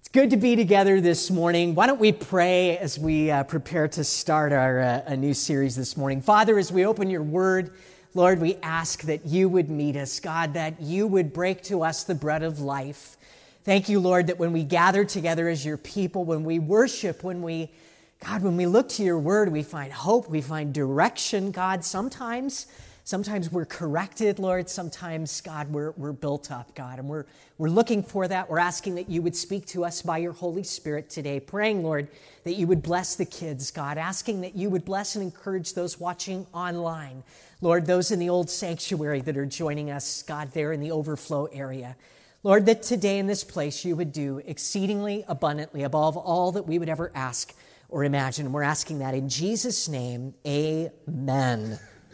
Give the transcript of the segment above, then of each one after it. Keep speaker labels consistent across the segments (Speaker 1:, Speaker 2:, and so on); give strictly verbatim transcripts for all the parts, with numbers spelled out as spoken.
Speaker 1: It's good to be together this morning. Why don't we pray as we uh, prepare to start our uh, a new series this morning. Father, as we open your word, Lord, we ask that you would meet us, God, that you would break to us the bread of life. Thank you, Lord, that when we gather together as your people, when we worship, when we, God, when we look to your word, we find hope, we find direction, God. Sometimes, sometimes we're corrected, Lord. Sometimes, God, we're, we're built up, God, and we're We're looking for that. We're asking that you would speak to us by your Holy Spirit today. Praying, Lord, that you would bless the kids, God. Asking that you would bless and encourage those watching online. Lord, those in the old sanctuary that are joining us, God, there in the overflow area. Lord, that today in this place you would do exceedingly abundantly above all that we would ever ask or imagine. We're asking that in Jesus' name, amen.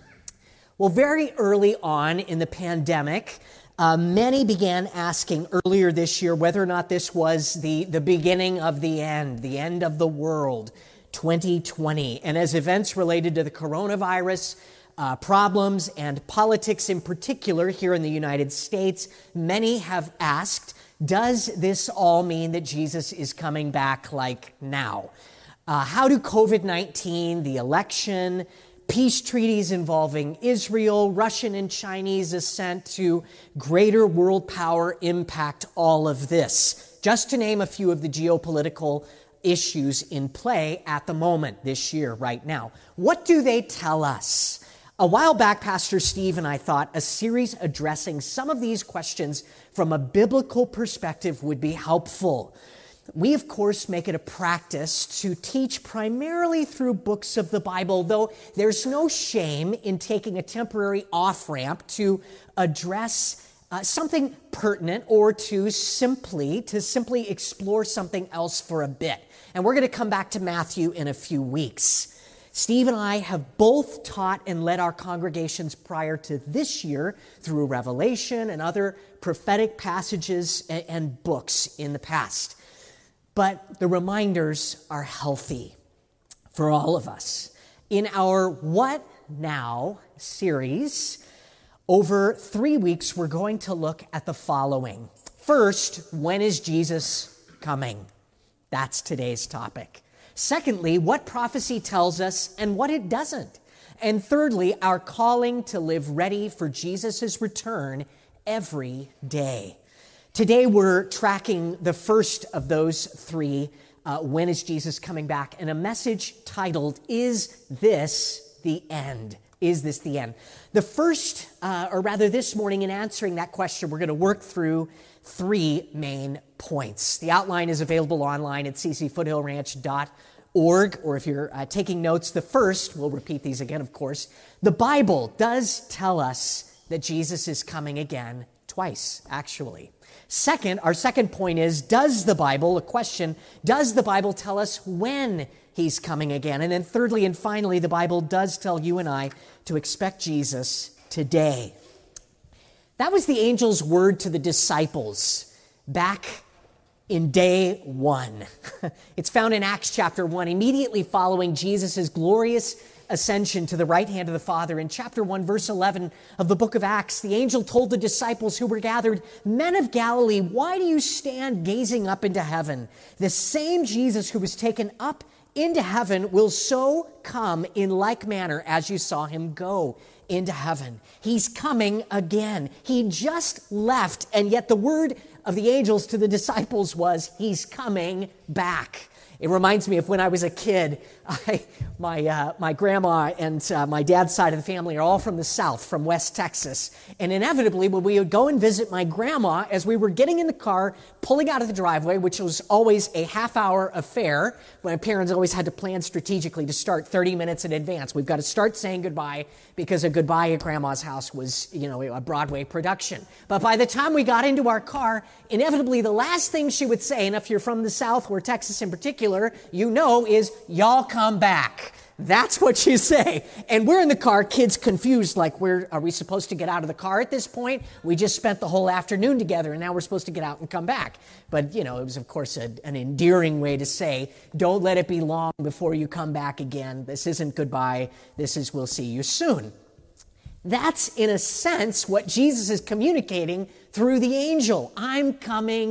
Speaker 1: Well, very early on in the pandemic, Uh, many began asking earlier this year whether or not this was the, the beginning of the end, the end of the world, twenty twenty. And as events related to the coronavirus uh, problems and politics in particular here in the United States, many have asked, does this all mean that Jesus is coming back like now? Uh, how do covid nineteen, the election, peace treaties involving Israel, Russian and Chinese ascent to greater world power impact all of this? Just to name a few of the geopolitical issues in play at the moment this year, right now. What do they tell us? A while back, Pastor Steve and I thought a series addressing some of these questions from a biblical perspective would be helpful. We, of course, make it a practice to teach primarily through books of the Bible, though there's no shame in taking a temporary off-ramp to address uh, something pertinent or to simply, to simply explore something else for a bit. And we're going to come back to Matthew in a few weeks. Steve and I have both taught and led our congregations prior to this year through Revelation and other prophetic passages and, and books in the past. But the reminders are healthy for all of us. In our What Now series, over three weeks, we're going to look at the following. First, when is Jesus coming? That's today's topic. Secondly, what prophecy tells us and what it doesn't. And thirdly, our calling to live ready for Jesus' return every day. Today we're tracking the first of those three, uh, when is Jesus coming back, and a message titled, Is This the End? Is this the end? The first, uh, or rather this morning in answering that question, we're going to work through three main points. The outline is available online at c c foothill ranch dot org, or if you're uh, taking notes, the first, we'll repeat these again, of course, the Bible does tell us that Jesus is coming again twice, actually. Second, our second point is, does the Bible, a question, does the Bible tell us when he's coming again? And then thirdly and finally, the Bible does tell you and I to expect Jesus today. That was the angel's word to the disciples back in day one. It's found in Acts chapter one, immediately following Jesus' glorious ascension to the right hand of the Father. In chapter one, verse eleven of the book of Acts, the angel told the disciples who were gathered, "Men of Galilee, why do you stand gazing up into heaven? The same Jesus who was taken up into heaven will so come in like manner as you saw him go into heaven." He's coming again. He just left, and yet the word of the angels to the disciples was, he's coming back. It reminds me of when I was a kid. I, my uh, my grandma and uh, my dad's side of the family are all from the South, from West Texas. And inevitably, when we would go and visit my grandma, as we were getting in the car, pulling out of the driveway, which was always a half-hour affair, my parents always had to plan strategically to start thirty minutes in advance. We've got to start saying goodbye, because a goodbye at Grandma's house was, you know, a Broadway production. But by the time we got into our car, inevitably the last thing she would say, and if you're from the South, or Texas in particular, you know, is, "Y'all come back." That's what you say. And we're in the car, kids confused, like, where are we supposed to get out of the car at this point? We just spent the whole afternoon together, and now we're supposed to get out and come back. But, you know, it was, of course, a, an endearing way to say, don't let it be long before you come back again. This isn't goodbye. This is, we'll see you soon. That's, in a sense, what Jesus is communicating through the angel. I'm coming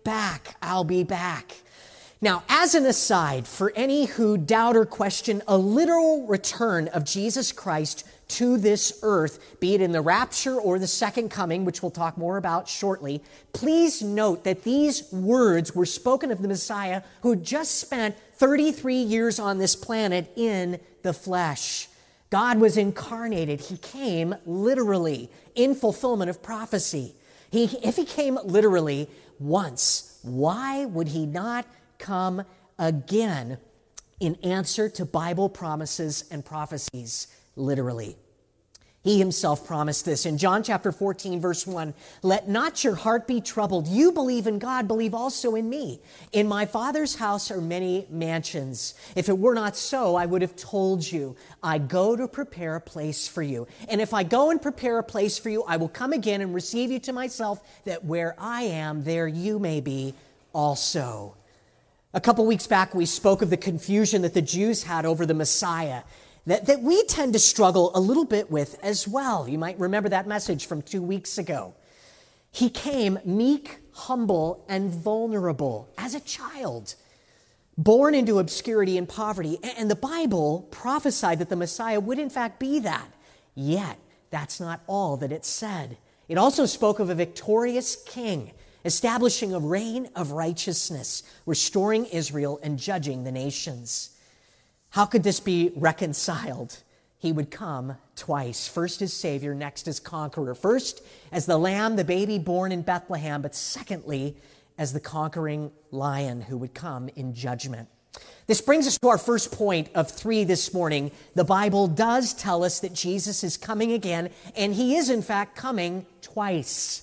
Speaker 1: back, I'll be back. Now, as an aside, for any who doubt or question a literal return of Jesus Christ to this earth, be it in the rapture or the second coming, which we'll talk more about shortly, please note that these words were spoken of the Messiah who had just spent thirty-three years on this planet in the flesh. God was incarnated. He came literally in fulfillment of prophecy. He, if he came literally once, why would he not come again in answer to Bible promises and prophecies literally? He himself promised this in John chapter fourteen, verse one, "Let not your heart be troubled. You believe in God, believe also in me. In my Father's house are many mansions. If it were not so, I would have told you. I go to prepare a place for you. And if I go and prepare a place for you, I will come again and receive you to myself, that where I am, there you may be also." A couple weeks back, we spoke of the confusion that the Jews had over the Messiah, that, that we tend to struggle a little bit with as well. You might remember that message from two weeks ago. He came meek, humble, and vulnerable as a child, born into obscurity and poverty. And the Bible prophesied that the Messiah would in fact be that. Yet, that's not all that it said. It also spoke of a victorious king, establishing a reign of righteousness, restoring Israel and judging the nations. How could this be reconciled? He would come twice, first as Savior, next as conqueror. First as the lamb, the baby born in Bethlehem, but secondly as the conquering lion who would come in judgment. This brings us to our first point of three this morning. The Bible does tell us that Jesus is coming again, and he is in fact coming twice.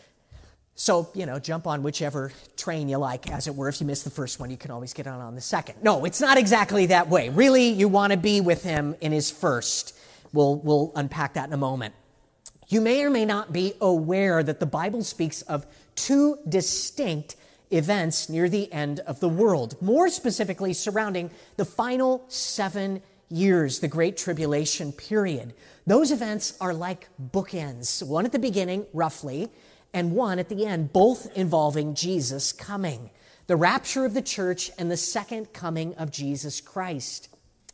Speaker 1: So, you know, jump on whichever train you like, as it were. If you miss the first one, you can always get on on the second. No, it's not exactly that way. Really, you want to be with him in his first. We'll, we'll unpack that in a moment. You may or may not be aware that the Bible speaks of two distinct events near the end of the world, more specifically surrounding the final seven years, the Great Tribulation period. Those events are like bookends, one at the beginning, roughly, and one at the end, both involving Jesus coming. The rapture of the church and the second coming of Jesus Christ.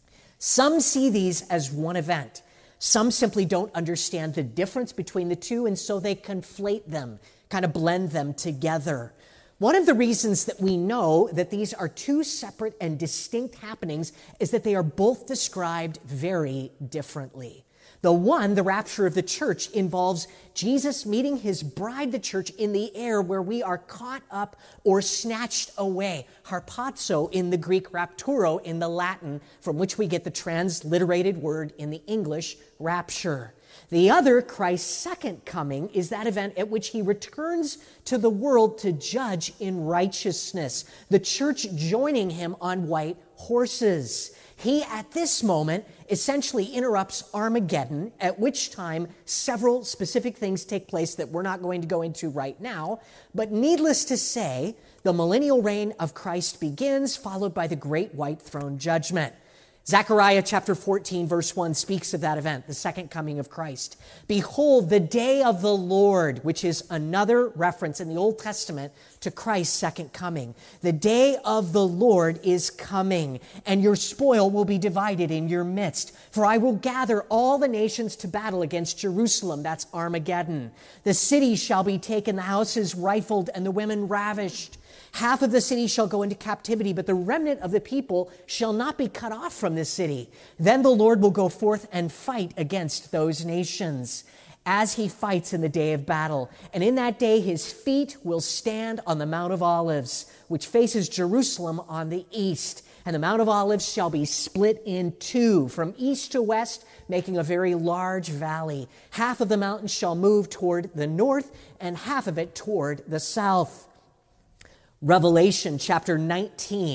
Speaker 1: Some see these as one event. Some simply don't understand the difference between the two, and so they conflate them, kind of blend them together. One of the reasons that we know that these are two separate and distinct happenings is that they are both described very differently. The one, the rapture of the church, involves Jesus meeting his bride, the church, in the air where we are caught up or snatched away. Harpazo in the Greek, rapturo in the Latin, from which we get the transliterated word in the English, rapture. The other, Christ's second coming, is that event at which he returns to the world to judge in righteousness, the church joining him on white horses. He, at this moment, essentially interrupts Armageddon, at which time several specific things take place that we're not going to go into right now. But needless to say, the millennial reign of Christ begins, followed by the great white throne judgment. Zechariah chapter fourteen, verse one speaks of that event, the second coming of Christ. Behold, the day of the Lord, which is another reference in the Old Testament to Christ's second coming. The day of the Lord is coming, and your spoil will be divided in your midst. For I will gather all the nations to battle against Jerusalem. That's Armageddon. The city shall be taken, the houses rifled, and the women ravished. Half of the city shall go into captivity, but the remnant of the people shall not be cut off from the city. Then the Lord will go forth and fight against those nations, as he fights in the day of battle. And in that day his feet will stand on the Mount of Olives, which faces Jerusalem on the east. And the Mount of Olives shall be split in two, from east to west, making a very large valley. Half of the mountain shall move toward the north, and half of it toward the south. Revelation chapter nineteen,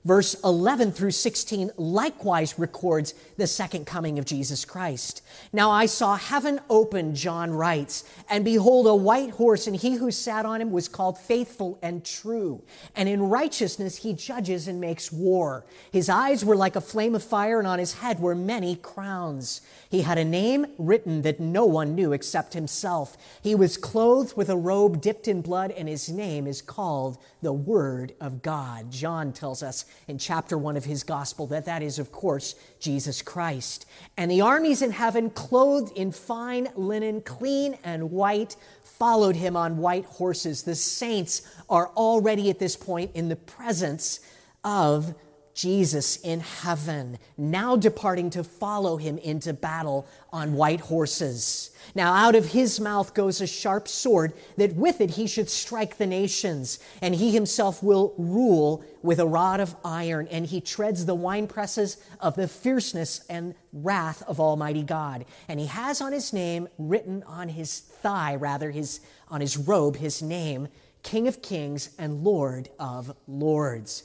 Speaker 1: Verse eleven through sixteen likewise records the second coming of Jesus Christ. Now I saw heaven open, John writes, and behold, a white horse, and he who sat on him was called Faithful and True. And in righteousness he judges and makes war. His eyes were like a flame of fire, and on his head were many crowns. He had a name written that no one knew except himself. He was clothed with a robe dipped in blood, and his name is called the Word of God. John tells us in chapter one of his gospel that that is, of course, Jesus Christ. And the armies in heaven, clothed in fine linen, clean and white, followed him on white horses. The saints are already at this point in the presence of Jesus in heaven, now departing to follow him into battle on white horses. Now out of his mouth goes a sharp sword, that with it he should strike the nations, and he himself will rule with a rod of iron, and he treads the winepresses of the fierceness and wrath of Almighty God. And he has on his name, written on his thigh, rather, his on his robe, his name, King of Kings and Lord of Lords.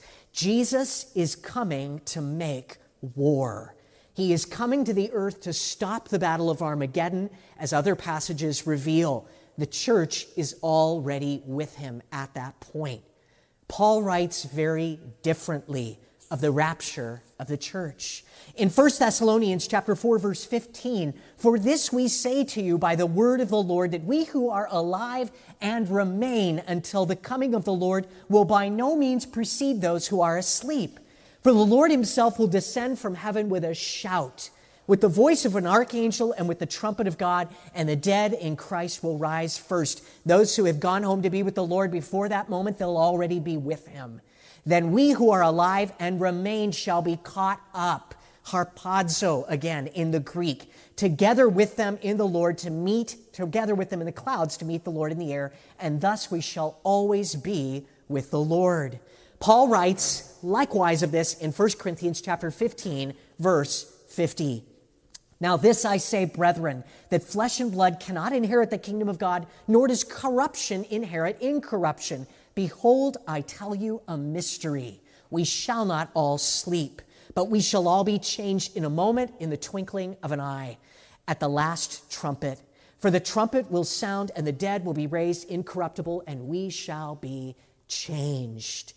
Speaker 1: Jesus is coming to make war. He is coming to the earth to stop the battle of Armageddon, as other passages reveal. The church is already with him at that point. Paul writes very differently of the rapture of the church. In First Thessalonians chapter four, verse fifteen, "For this we say to you by the word of the Lord, that we who are alive and remain until the coming of the Lord will by no means precede those who are asleep. For the Lord himself will descend from heaven with a shout, with the voice of an archangel, and with the trumpet of God, and the dead in Christ will rise first." Those who have gone home to be with the Lord before that moment, they'll already be with him. "Then we who are alive and remain shall be caught up," harpazo again in the Greek, "together with them in the Lord to meet, together with them in the clouds to meet the Lord in the air, and thus we shall always be with the Lord." Paul writes likewise of this in First Corinthians chapter fifteen, verse fifty. "Now this I say, brethren, that flesh and blood cannot inherit the kingdom of God, nor does corruption inherit incorruption. Behold, I tell you a mystery. We shall not all sleep, but we shall all be changed in a moment, in the twinkling of an eye, at the last trumpet. For the trumpet will sound, and the dead will be raised incorruptible, and we shall be changed."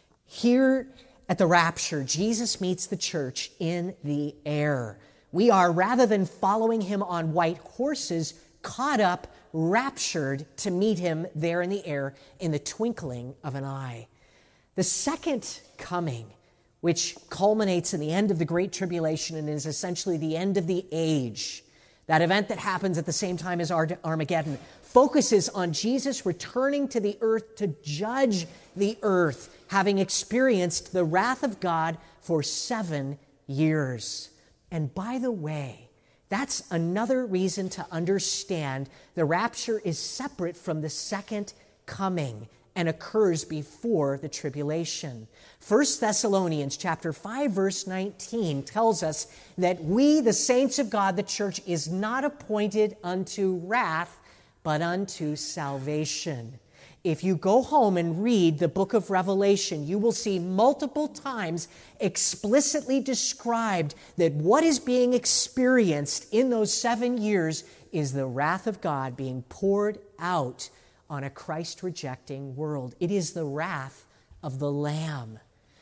Speaker 1: Here at the rapture, Jesus meets the church in the air. We are, rather than following him on white horses, caught up, raptured to meet him there in the air in the twinkling of an eye. The second coming, which culminates in the end of the Great Tribulation and is essentially the end of the age, that event that happens at the same time as Armageddon, focuses on Jesus returning to the earth to judge the earth, having experienced the wrath of God for seven years. And by the way, that's another reason to understand the rapture is separate from the second coming and occurs before the tribulation. First Thessalonians chapter five, verse nineteen tells us that we, the saints of God, the church, is not appointed unto wrath, but unto salvation. If you go home and read the book of Revelation, you will see multiple times explicitly described that what is being experienced in those seven years is the wrath of God being poured out on a Christ-rejecting world. It is the wrath of the Lamb.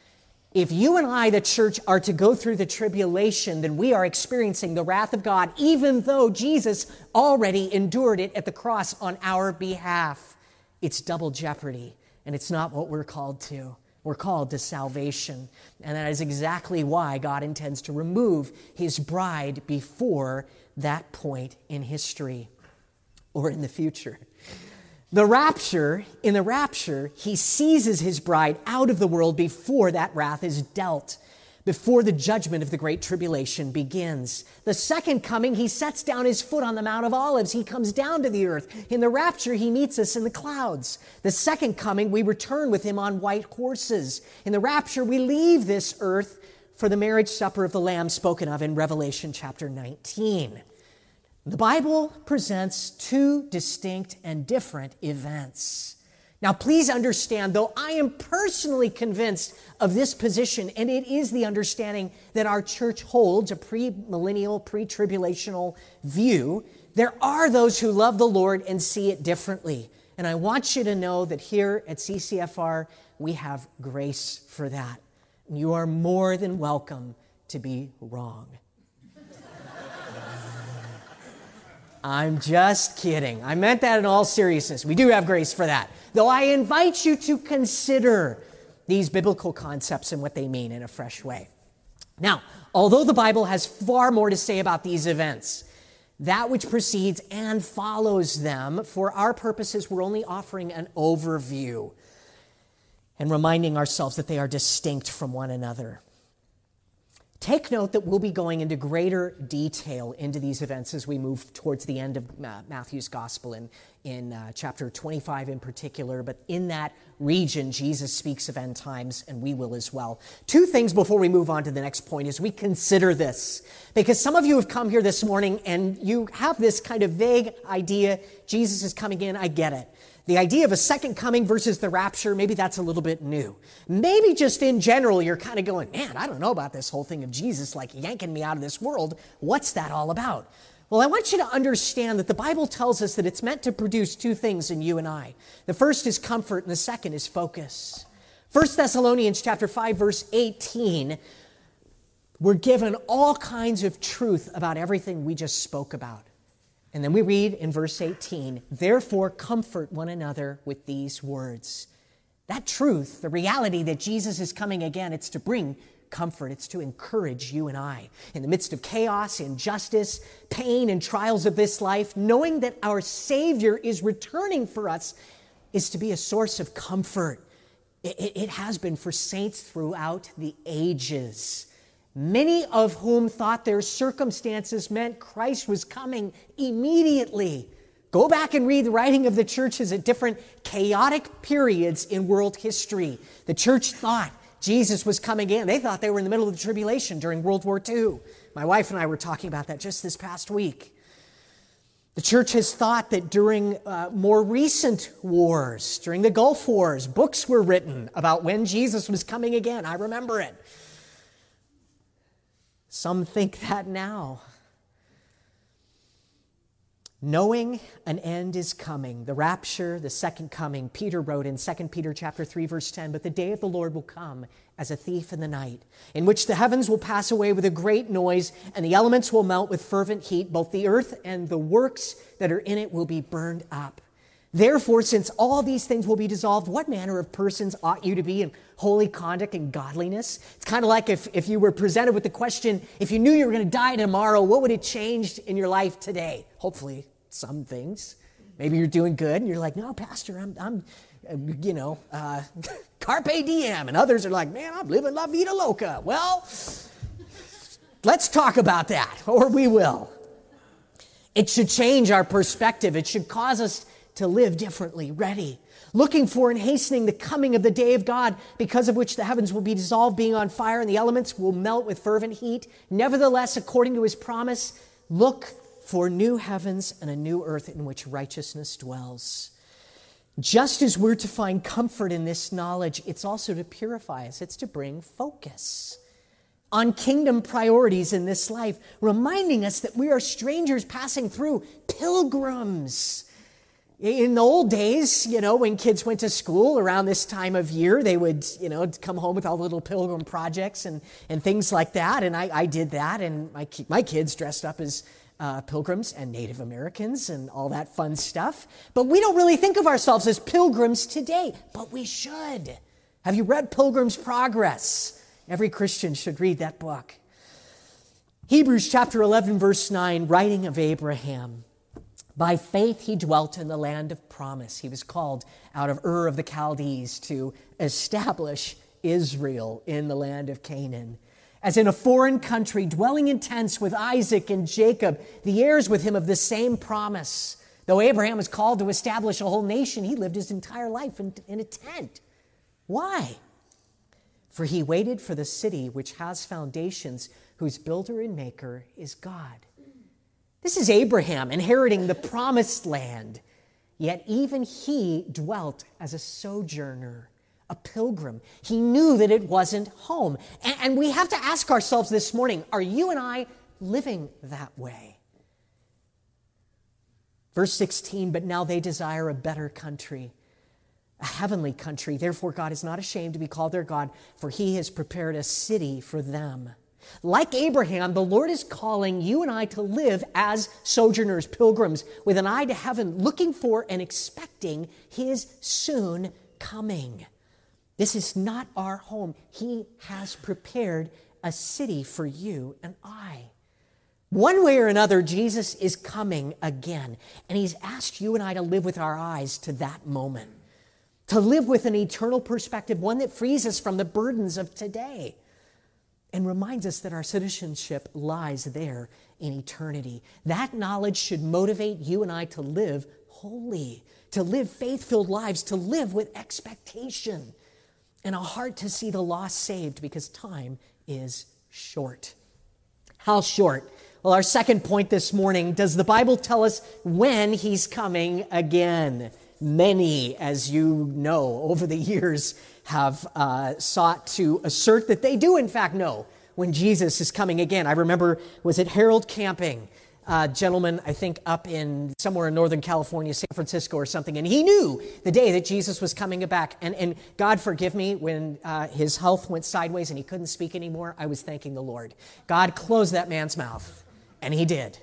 Speaker 1: If you and I, the church, are to go through the tribulation, then we are experiencing the wrath of God, even though Jesus already endured it at the cross on our behalf. It's double jeopardy, and it's not what we're called to. We're called to salvation, and that is exactly why God intends to remove his bride before that point in history or in the future. The rapture, in the rapture, he seizes his bride out of the world before that wrath is dealt, before the judgment of the Great Tribulation begins. The second coming, he sets down his foot on the Mount of Olives. He comes down to the earth. In the rapture, he meets us in the clouds. The second coming, we return with him on white horses. In the rapture, we leave this earth for the marriage supper of the Lamb spoken of in Revelation chapter nineteen. The Bible presents two distinct and different events. Now, please understand, though I am personally convinced of this position, and it is the understanding that our church holds, a pre-millennial, pre-tribulational view, there are those who love the Lord and see it differently. And I want you to know that here at C C F R, we have grace for that. You are more than welcome to be wrong. I'm just kidding. I meant that in all seriousness. We do have grace for that. Though I invite you to consider these biblical concepts and what they mean in a fresh way. Now, although the Bible has far more to say about these events, that which precedes and follows them, for our purposes, we're only offering an overview and reminding ourselves that they are distinct from one another. Take note that we'll be going into greater detail into these events as we move towards the end of Matthew's gospel in, in uh, chapter twenty-five in particular. But in that region, Jesus speaks of end times, and we will as well. Two things before we move on to the next point as we consider this. Because some of you have come here this morning and you have this kind of vague idea, Jesus is coming in, I get it. The idea of a second coming versus the rapture, maybe that's a little bit new. Maybe just in general, you're kind of going, man, I don't know about this whole thing of Jesus like yanking me out of this world. What's that all about? Well, I want you to understand that the Bible tells us that it's meant to produce two things in you and I. The first is comfort and the second is focus. First Thessalonians chapter five, verse eighteen, we're given all kinds of truth about everything we just spoke about. And then we read in verse eighteen, therefore comfort one another with these words. That truth, the reality that Jesus is coming again, it's to bring comfort. It's to encourage you and I. In the midst of chaos, injustice, pain, and trials of this life, knowing that our Savior is returning for us is to be a source of comfort. It, it, it has been for saints throughout the ages. Many of whom thought their circumstances meant Christ was coming immediately. Go back and read the writing of the churches at different chaotic periods in world history. The church thought Jesus was coming in. They thought they were in the middle of the tribulation during World War Two. My wife and I were talking about that just this past week. The church has thought that during uh, more recent wars, during the Gulf Wars, books were written about when Jesus was coming again. I remember it. Some think that now. Knowing an end is coming, the rapture, the second coming, Peter wrote in Second Peter chapter three, verse ten, but the day of the Lord will come as a thief in the night, in which the heavens will pass away with a great noise, and the elements will melt with fervent heat. Both the earth and the works that are in it will be burned up. Therefore, since all these things will be dissolved, what manner of persons ought you to be in holy conduct and godliness? It's kind of like if, if you were presented with the question, if you knew you were going to die tomorrow, what would it change in your life today? Hopefully, some things. Maybe you're doing good, and you're like, no, Pastor, I'm, I'm you know, uh, carpe diem. And others are like, man, I'm living la vida loca. Well, let's talk about that, or we will. It should change our perspective. It should cause us to live differently, ready, looking for and hastening the coming of the day of God, because of which the heavens will be dissolved, being on fire, and the elements will melt with fervent heat. Nevertheless, according to his promise, look for new heavens and a new earth in which righteousness dwells. Just as we're to find comfort in this knowledge, it's also to purify us. It's to bring focus on kingdom priorities in this life, reminding us that we are strangers passing through, pilgrims. In the old days, you know, when kids went to school around this time of year, they would, you know, come home with all the little pilgrim projects and, and things like that. And I, I did that. And my, my kids dressed up as uh, pilgrims and Native Americans and all that fun stuff. But we don't really think of ourselves as pilgrims today, but we should. Have you read Pilgrim's Progress? Every Christian should read that book. Hebrews chapter eleven, verse nine, writing of Abraham. By faith he dwelt in the land of promise. He was called out of Ur of the Chaldees to establish Israel in the land of Canaan. As in a foreign country, dwelling in tents with Isaac and Jacob, the heirs with him of the same promise. Though Abraham was called to establish a whole nation, he lived his entire life in, in a tent. Why? For he waited for the city which has foundations, whose builder and maker is God. This is Abraham inheriting the promised land. Yet even he dwelt as a sojourner, a pilgrim. He knew that it wasn't home. And we have to ask ourselves this morning, are you and I living that way? Verse sixteen, but now they desire a better country, a heavenly country. Therefore, God is not ashamed to be called their God, for he has prepared a city for them. Like Abraham, the Lord is calling you and I to live as sojourners, pilgrims, with an eye to heaven, looking for and expecting his soon coming. This is not our home. He has prepared a city for you and I. One way or another, Jesus is coming again, and he's asked you and I to live with our eyes to that moment, to live with an eternal perspective, one that frees us from the burdens of today and reminds us that our citizenship lies there in eternity. That knowledge should motivate you and I to live holy, to live faith-filled lives, to live with expectation and a heart to see the lost saved, because time is short. How short? Well, our second point this morning, does the Bible tell us when he's coming again? Many, as you know, over the years have uh, sought to assert that they do, in fact, know when Jesus is coming again. I remember, was it Harold Camping, a gentleman, I think, up in somewhere in Northern California, San Francisco or something, and he knew the day that Jesus was coming back. And, and God forgive me, when uh, his health went sideways and he couldn't speak anymore, I was thanking the Lord. God closed that man's mouth, and he did.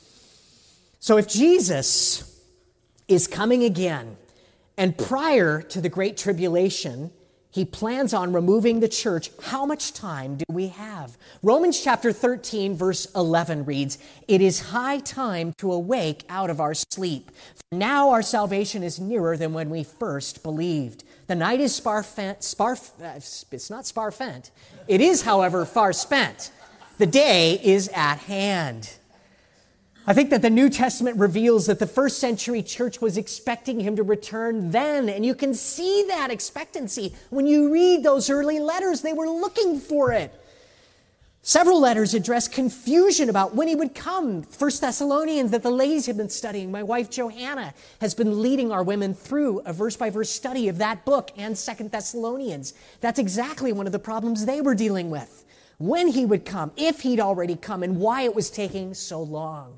Speaker 1: So if Jesus is coming again, and prior to the Great Tribulation, he plans on removing the church, how much time do we have? Romans chapter thirteen, verse eleven reads, "It is high time to awake out of our sleep. For now our salvation is nearer than when we first believed. The night is sparfent, sparf, uh, it's not sparfent. It is, however, far spent. The day is at hand." I think that the New Testament reveals that the first century church was expecting him to return then. And you can see that expectancy when you read those early letters. They were looking for it. Several letters address confusion about when he would come. First Thessalonians, that the ladies have been studying. My wife Johanna has been leading our women through a verse-by-verse study of that book and Second Thessalonians. That's exactly one of the problems they were dealing with. When he would come, if he'd already come, and why it was taking so long.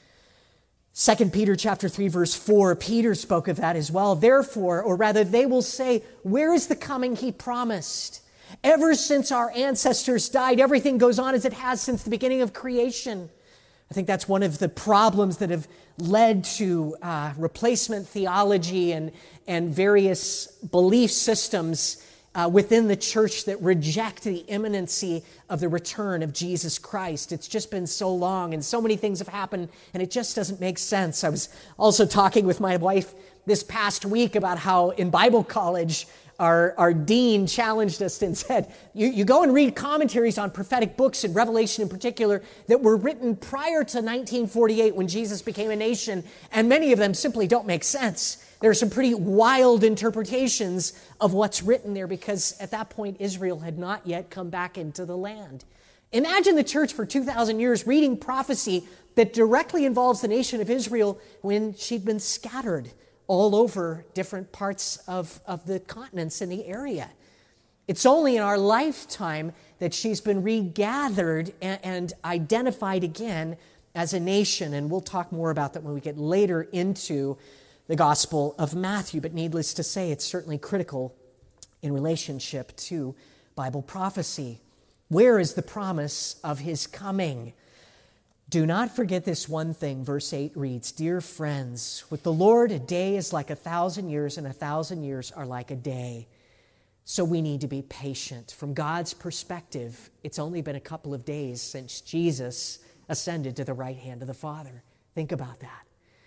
Speaker 1: Second Peter chapter three, verse four, Peter spoke of that as well. Therefore, or rather, they will say, where is the coming he promised? Ever since our ancestors died, everything goes on as it has since the beginning of creation. I think that's one of the problems that have led to uh, replacement theology and, and various belief systems Uh, within the church that reject the imminency of the return of Jesus Christ. It's just been so long and so many things have happened and it just doesn't make sense. I was also talking with my wife this past week about how in Bible college our, our dean challenged us and said, you, you go and read commentaries on prophetic books and Revelation in particular that were written prior to nineteen forty-eight when Jesus became a nation, and many of them simply don't make sense. There are some pretty wild interpretations of what's written there because at that point, Israel had not yet come back into the land. Imagine the church for two thousand years reading prophecy that directly involves the nation of Israel when she'd been scattered all over different parts of, of the continents in the area. It's only in our lifetime that she's been regathered and, and identified again as a nation. And we'll talk more about that when we get later into the Gospel of Matthew, but needless to say, it's certainly critical in relationship to Bible prophecy. Where is the promise of his coming? Do not forget this one thing, verse eight reads, "Dear friends, with the Lord a day is like a thousand years, and a thousand years are like a day." So we need to be patient. From God's perspective, it's only been a couple of days since Jesus ascended to the right hand of the Father. Think about that.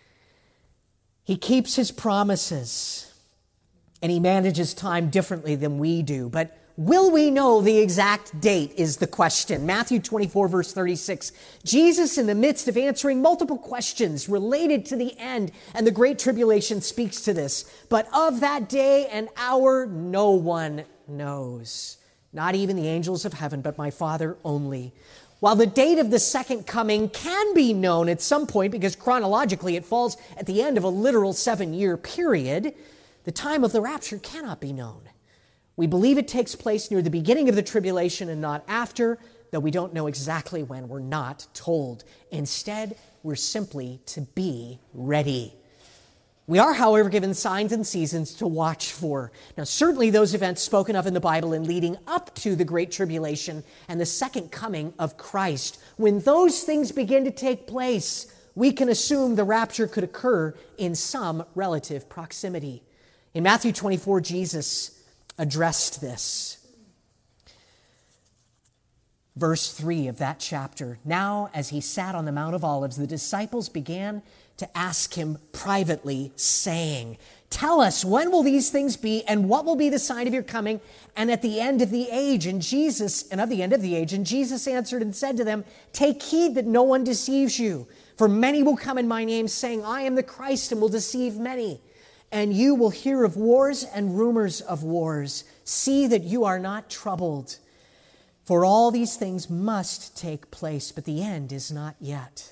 Speaker 1: He keeps his promises, and he manages time differently than we do. But will we know the exact date is the question. Matthew twenty-four, verse thirty-six. Jesus, in the midst of answering multiple questions related to the end and the Great Tribulation, speaks to this. But of that day and hour, no one knows. Not even the angels of heaven, but my Father only. While the date of the second coming can be known at some point because chronologically it falls at the end of a literal seven-year period, the time of the rapture cannot be known. We believe it takes place near the beginning of the tribulation and not after, though we don't know exactly when. We're not told. Instead, we're simply to be ready. We are, however, given signs and seasons to watch for. Now, certainly those events spoken of in the Bible and leading up to the Great Tribulation and the second coming of Christ. When those things begin to take place, we can assume the rapture could occur in some relative proximity. In Matthew twenty-four, Jesus addressed this. Verse three of that chapter, "Now, as he sat on the Mount of Olives, the disciples began to ask him privately, saying, 'Tell us, when will these things be, and what will be the sign of your coming, and at the end of the age?' And Jesus, and of the end of the age, and Jesus answered and said to them, 'Take heed that no one deceives you, for many will come in my name, saying, I am the Christ, and will deceive many. And you will hear of wars and rumors of wars. See that you are not troubled. For all these things must take place, but the end is not yet.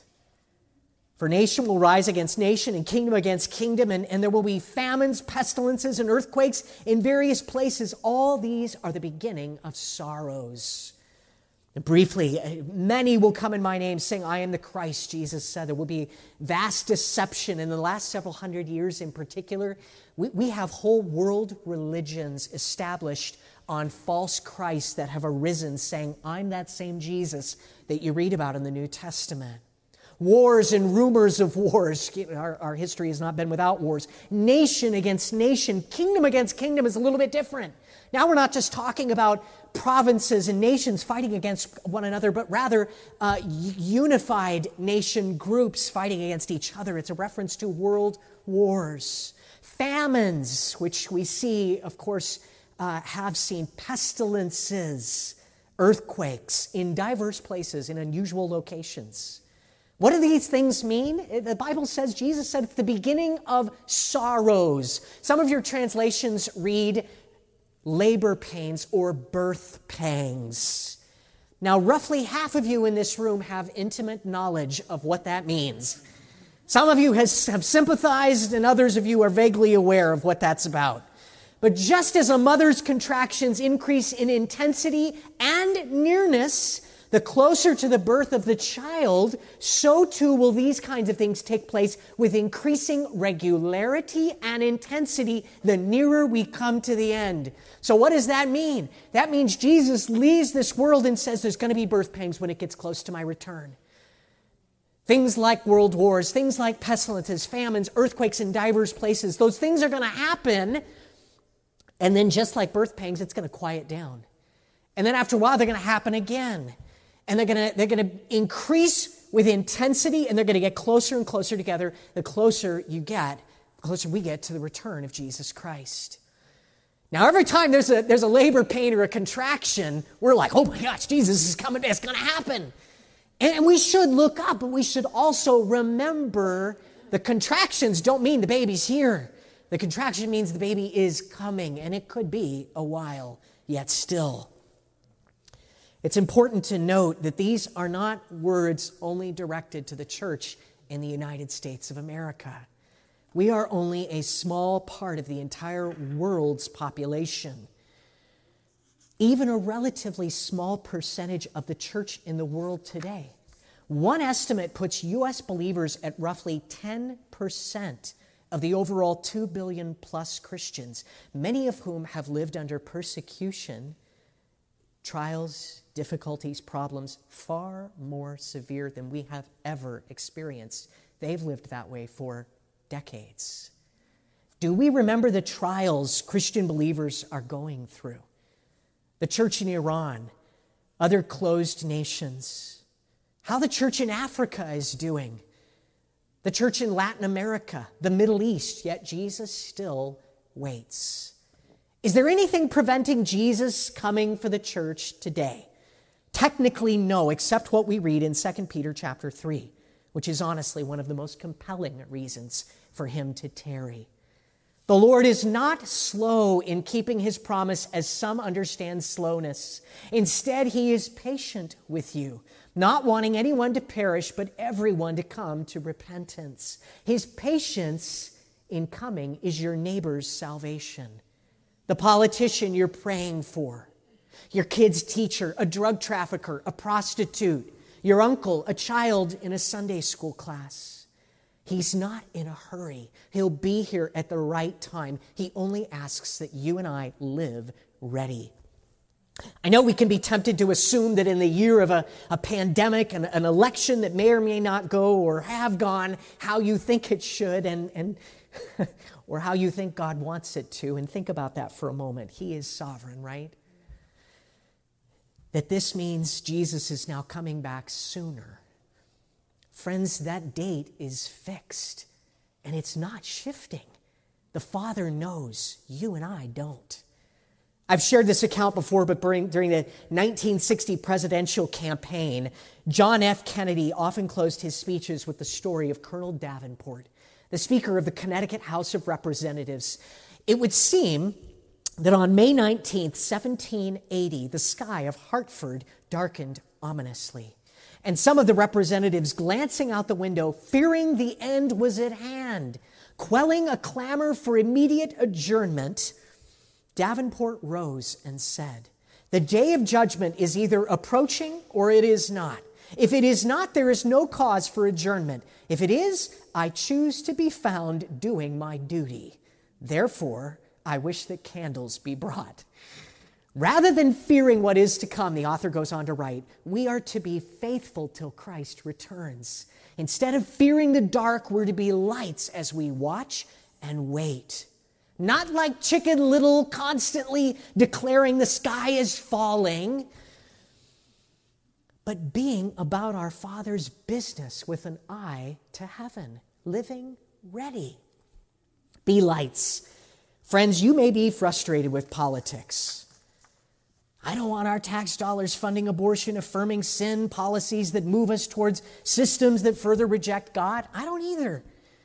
Speaker 1: For nation will rise against nation and kingdom against kingdom, and, and there will be famines, pestilences, and earthquakes in various places. All these are the beginning of sorrows.' And briefly, many will come in my name, saying, I am the Christ," Jesus said. There will be vast deception in the last several hundred years in particular. We, we have whole world religions established on false Christs that have arisen, saying, I'm that same Jesus that you read about in the New Testament. Wars and rumors of wars. Our, our history has not been without wars. Nation against nation, kingdom against kingdom is a little bit different. Now we're not just talking about provinces and nations fighting against one another, but rather uh, unified nation groups fighting against each other. It's a reference to world wars. Famines, which we see, of course, uh, have seen pestilences, earthquakes in diverse places, in unusual locations. What do these things mean? The Bible says, Jesus said, it's the beginning of sorrows. Some of your translations read labor pains or birth pangs. Now, roughly half of you in this room have intimate knowledge of what that means. Some of you has, have sympathized, and others of you are vaguely aware of what that's about. But just as a mother's contractions increase in intensity and nearness, the closer to the birth of the child, so too will these kinds of things take place with increasing regularity and intensity the nearer we come to the end. So what does that mean? That means Jesus leaves this world and says there's going to be birth pangs when it gets close to my return. Things like world wars, things like pestilences, famines, earthquakes in diverse places, those things are going to happen. And then just like birth pangs, it's going to quiet down. And then after a while, they're going to happen again. And they're going to they're going to increase with intensity, and they're going to get closer and closer together. The closer you get, the closer we get to the return of Jesus Christ. Now, every time there's a there's a labor pain or a contraction, we're like, oh my gosh, Jesus is coming, it's going to happen. And we should look up, but we should also remember the contractions don't mean the baby's here. The contraction means the baby is coming, and it could be a while yet still. It's important to note that these are not words only directed to the church in the United States of America. We are only a small part of the entire world's population. Even a relatively small percentage of the church in the world today. One estimate puts U S believers at roughly ten percent of the overall two billion plus Christians, many of whom have lived under persecution, trials, difficulties, problems far more severe than we have ever experienced. They've lived that way for decades. Do we remember the trials Christian believers are going through? The church in Iran, other closed nations, how the church in Africa is doing, the church in Latin America, the Middle East, yet Jesus still waits. Is there anything preventing Jesus coming for the church today? Technically, no, except what we read in Second Peter chapter three, which is honestly one of the most compelling reasons for him to tarry. The Lord is not slow in keeping his promise, as some understand slowness. Instead, he is patient with you, not wanting anyone to perish, but everyone to come to repentance. His patience in coming is your neighbor's salvation. The politician you're praying for, your kid's teacher, a drug trafficker, a prostitute, your uncle, a child in a Sunday school class. He's not in a hurry. He'll be here at the right time. He only asks that you and I live ready. I know we can be tempted to assume that in the year of a, a pandemic and an election that may or may not go or have gone how you think it should and, and or how you think God wants it to. And think about that for a moment. He is sovereign, right? That this means Jesus is now coming back sooner. Friends, that date is fixed, and it's not shifting. The Father knows, you and I don't. I've shared this account before, but during, during the nineteen sixty presidential campaign, John F. Kennedy often closed his speeches with the story of Colonel Davenport, the Speaker of the Connecticut House of Representatives. It would seem that on May nineteenth, seventeen eighty, the sky of Hartford darkened ominously. And some of the representatives, glancing out the window, fearing the end was at hand, quelling a clamor for immediate adjournment, Davenport rose and said, "The day of judgment is either approaching or it is not. If it is not, there is no cause for adjournment. If it is, I choose to be found doing my duty. Therefore, I wish that candles be brought." Rather than fearing what is to come, the author goes on to write, we are to be faithful till Christ returns. Instead of fearing the dark, we're to be lights as we watch and wait. Not like Chicken Little, constantly declaring the sky is falling, but being about our Father's business with an eye to heaven, living ready. Be lights. Friends, you may be frustrated with politics. I don't want our tax dollars funding abortion, affirming sin, policies that move us towards systems that further reject God. I don't either.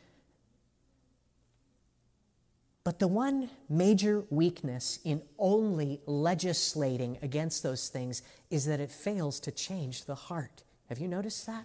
Speaker 1: But the one major weakness in only legislating against those things is that it fails to change the heart. Have you noticed that?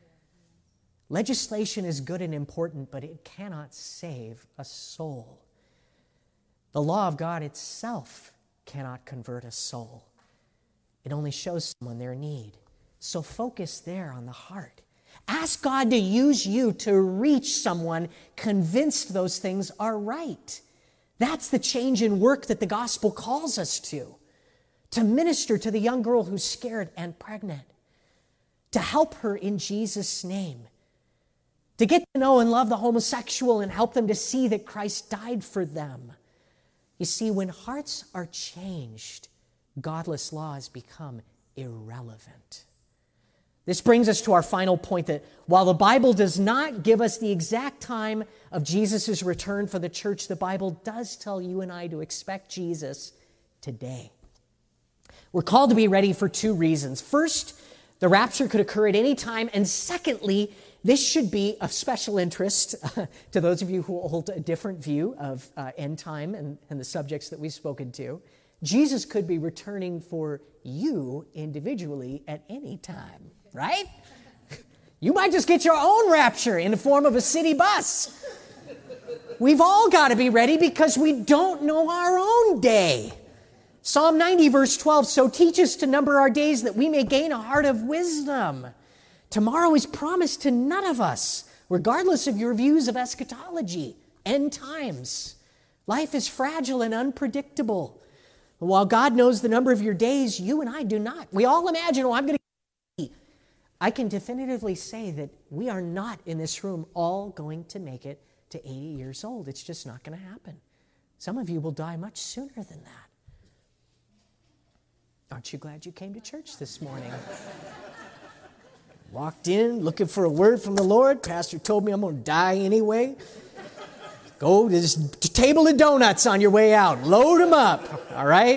Speaker 1: Legislation is good and important, but it cannot save a soul. The law of God itself cannot convert a soul. It only shows someone their need. So focus there on the heart. Ask God to use you to reach someone convinced those things are right. That's the change in work that the gospel calls us to. To minister to the young girl who's scared and pregnant. To help her in Jesus' name. To get to know and love the homosexual and help them to see that Christ died for them. You see, when hearts are changed, godless laws become irrelevant. This brings us to our final point that while the Bible does not give us the exact time of Jesus' return for the church, the Bible does tell you and I to expect Jesus today. We're called to be ready for two reasons. First, the rapture could occur at any time, and secondly, this should be of special interest uh, to those of you who hold a different view of uh, end time and, and the subjects that we've spoken to. Jesus could be returning for you individually at any time, right? You might just get your own rapture in the form of a city bus. We've all got to be ready because we don't know our own day. Psalm ninety, verse twelve, "So teach us to number our days that we may gain a heart of wisdom." Tomorrow is promised to none of us, regardless of your views of eschatology, end times. Life is fragile and unpredictable. While God knows the number of your days, you and I do not. We all imagine, oh, I'm going to... I can definitively say that we are not in this room all going to make it to eighty years old. It's just not going to happen. Some of you will die much sooner than that. Aren't you glad you came to church this morning? Walked in looking for a word from the Lord. Pastor told me I'm going to die anyway. Go to this table of donuts on your way out. Load them up, all right?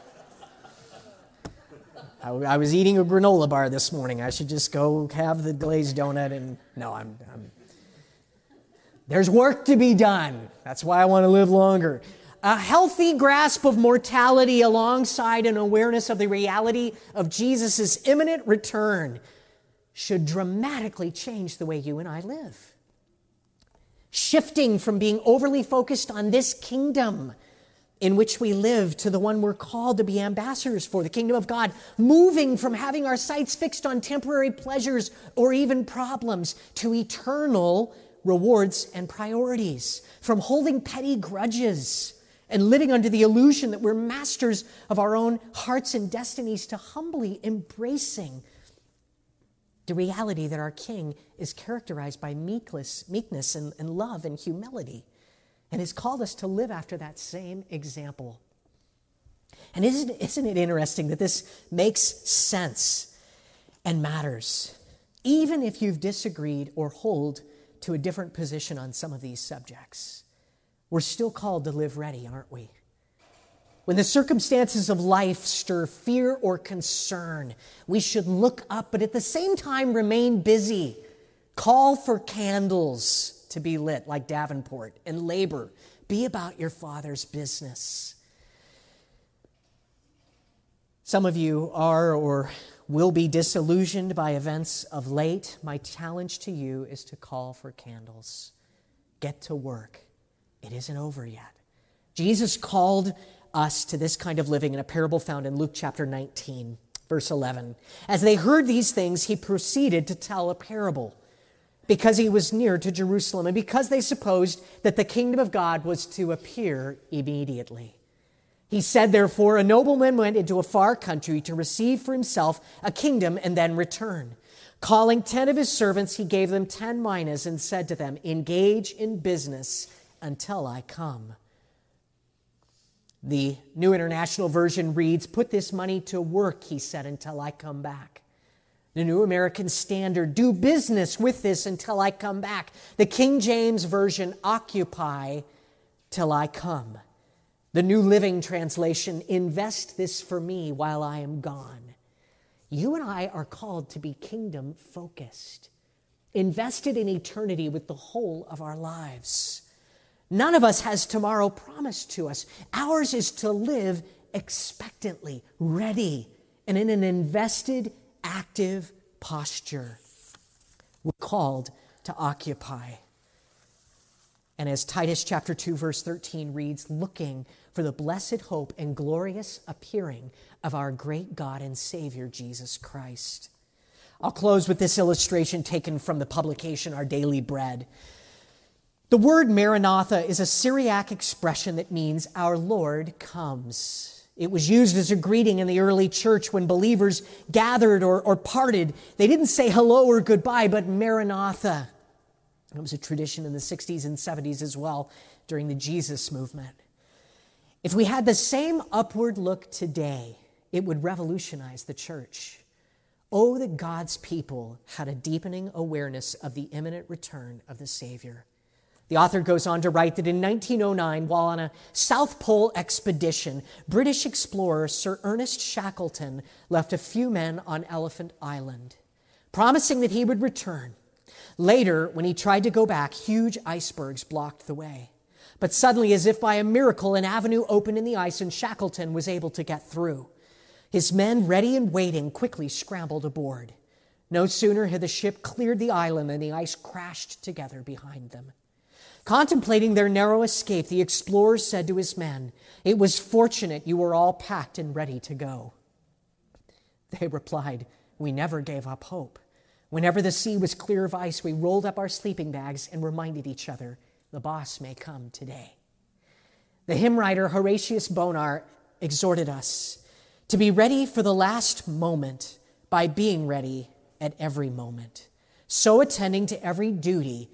Speaker 1: I, I was eating a granola bar this morning. I should just go have the glazed donut and... No, I'm... I'm There's work to be done. That's why I want to live longer. A healthy grasp of mortality alongside an awareness of the reality of Jesus' imminent return should dramatically change the way you and I live. Shifting from being overly focused on this kingdom in which we live to the one we're called to be ambassadors for, the kingdom of God, moving from having our sights fixed on temporary pleasures or even problems to eternal rewards and priorities, from holding petty grudges and living under the illusion that we're masters of our own hearts and destinies to humbly embracing the reality that our King is characterized by meekness, meekness and, and love and humility, and has called us to live after that same example. And isn't, isn't it interesting that this makes sense and matters, even if you've disagreed or hold to a different position on some of these subjects? We're still called to live ready, aren't we? When the circumstances of life stir fear or concern, we should look up, but at the same time remain busy. Call for candles to be lit, like Davenport, and labor. Be about your Father's business. Some of you are or will be disillusioned by events of late. My challenge to you is to call for candles. Get to work. It isn't over yet. Jesus called us to this kind of living in a parable found in Luke chapter nineteen, verse eleven. As they heard these things, he proceeded to tell a parable because he was near to Jerusalem and because they supposed that the kingdom of God was to appear immediately. He said, therefore, a nobleman went into a far country to receive for himself a kingdom and then return. Calling ten of his servants, he gave them ten minas and said to them, engage in business until I come. The New International Version reads, put this money to work, he said, until I come back. The New American Standard, do business with this until I come back. The King James Version, occupy till I come. The New Living Translation, invest this for me while I am gone. You and I are called to be kingdom focused, invested in eternity with the whole of our lives. None of us has tomorrow promised to us. Ours is to live expectantly, ready, and in an invested, active posture. We're called to occupy. And as Titus chapter two, verse thirteen reads, looking for the blessed hope and glorious appearing of our great God and Savior, Jesus Christ. I'll close with this illustration taken from the publication Our Daily Bread. The word Maranatha is a Syriac expression that means our Lord comes. It was used as a greeting in the early church when believers gathered or, or parted. They didn't say hello or goodbye, but Maranatha. It was a tradition in the sixties and seventies as well during the Jesus movement. If we had the same upward look today, it would revolutionize the church. Oh, that God's people had a deepening awareness of the imminent return of the Savior. The author goes on to write that in nineteen oh nine, while on a South Pole expedition, British explorer Sir Ernest Shackleton left a few men on Elephant Island, promising that he would return. Later, when he tried to go back, huge icebergs blocked the way. But suddenly, as if by a miracle, an avenue opened in the ice and Shackleton was able to get through. His men, ready and waiting, quickly scrambled aboard. No sooner had the ship cleared the island than the ice crashed together behind them. Contemplating their narrow escape, the explorer said to his men, "It was fortunate you were all packed and ready to go." They replied, "We never gave up hope. Whenever the sea was clear of ice, we rolled up our sleeping bags and reminded each other, the boss may come today." The hymn writer Horatius Bonar exhorted us to be ready for the last moment by being ready at every moment, so attending to every duty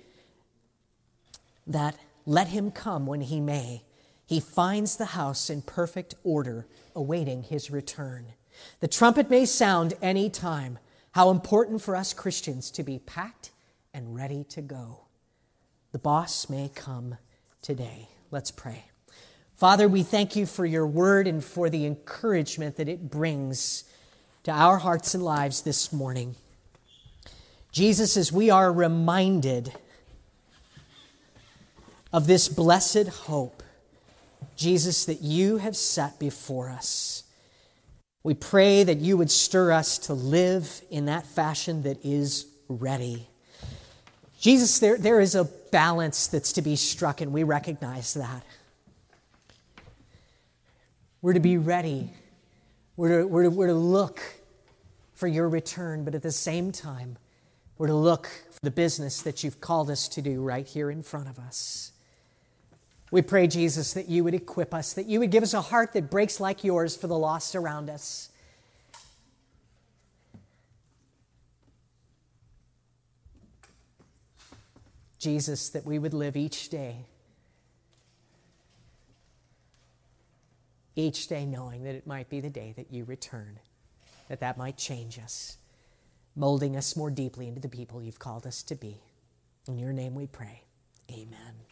Speaker 1: that let him come when he may, he finds the house in perfect order, awaiting his return. The trumpet may sound any time. How important for us Christians to be packed and ready to go. The boss may come today. Let's pray. Father, we thank you for your word and for the encouragement that it brings to our hearts and lives this morning. Jesus, as we are reminded of this blessed hope, Jesus, that you have set before us. We pray that you would stir us to live in that fashion that is ready. Jesus, there, there is a balance that's to be struck, and we recognize that. We're to be ready. We're to, we're to, we're to look for your return, but at the same time, we're to look for the business that you've called us to do right here in front of us. We pray, Jesus, that you would equip us, that you would give us a heart that breaks like yours for the lost around us. Jesus, that we would live each day, each day knowing that it might be the day that you return, that that might change us, molding us more deeply into the people you've called us to be. In your name we pray. Amen.